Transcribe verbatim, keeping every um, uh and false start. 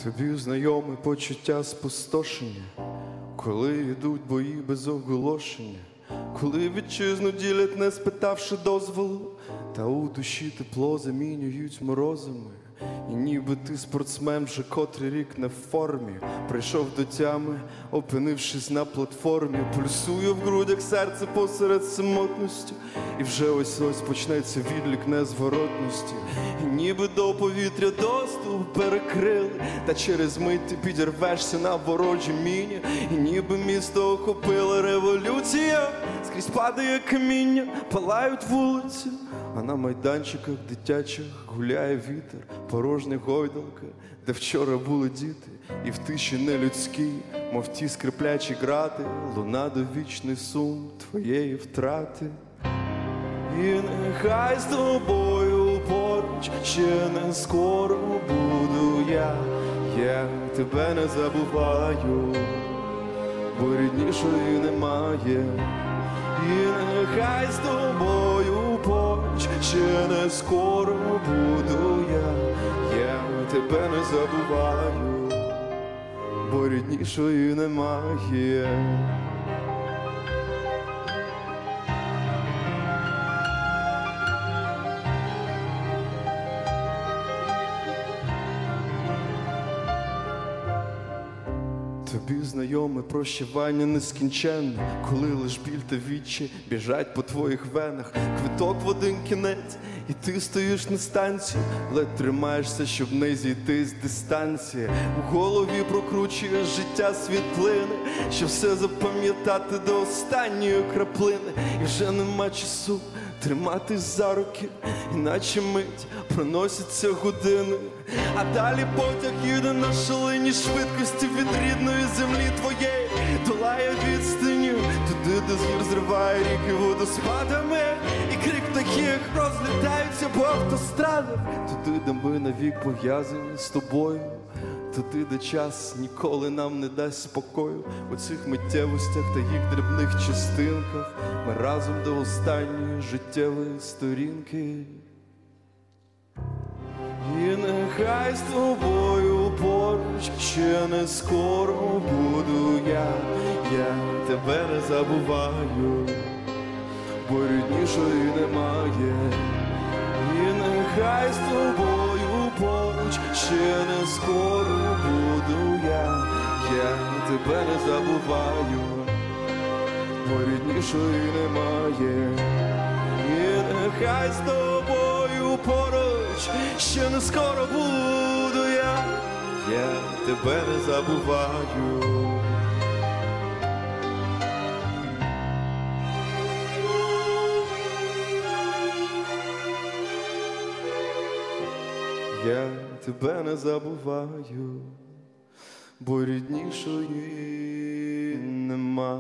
Тобі знайоме почуття спустошення, коли йдуть бої без оголошення, коли вітчизну ділять, не спитавши дозволу, та у душі тепло замінюють морозами. І ніби ти спортсмен вже котрий рік не в формі, прийшов до тями, опинившись на платформі, пульсує в грудях серце посеред самотності, і вже ось-ось почнеться відлік незворотності. І ніби до повітря доступ перекрили, та через мить ти підірвешся на ворожі міні. І ніби місто охопила революція, скрізь падає каміння, палають вулиці, а на майданчиках дитячих гуляє вітер, порожня гойдалка, де вчора були діти. І в тиші нелюдській, мов ті скриплячі грати, луна довічний сум твоєї втрати. І нехай з тобою поруч ще не скоро буду я, я тебе не забуваю, бо ріднішої немає. І нехай з тобою поруч ще не скоро буду я, я тебе не забуваю, бо ріднішої немає. Тобі знайоме прощавання нескінченне, коли лиш біль та вічі біжать по твоїх венах. Квиток в один кінець, і ти стоїш на станції, ледь тримаєшся, щоб не зійти з дистанції. У голові прокручуєш життя світлини, щоб все запам'ятати до останньої краплини. І вже нема часу триматись за руки, іначе мить проносяться години. А далі потяг їде на шаленій швидкості від рідної землі твоєї, долає відстані туди, де звір зриває ріки водоспадами, і крик птахів розлітаються по автострадах, туди, де ми навік пов'язані з тобою, туди, де час ніколи нам не дасть спокою. У цих миттєвостях та їх дрібних частинках ми разом до останньої життєвої сторінки. І нехай з тобою поруч ще не скоро буду я, я тебе не забуваю, бо ріднішої немає. І нехай з тобою поруч ще не скоро буду я, я тебе не забуваю, бо ріднішої немає. І нехай з тобою поруч ще не скоро буду я, я тебе не забуваю. Я тебе не забуваю, бо ріднішої нема.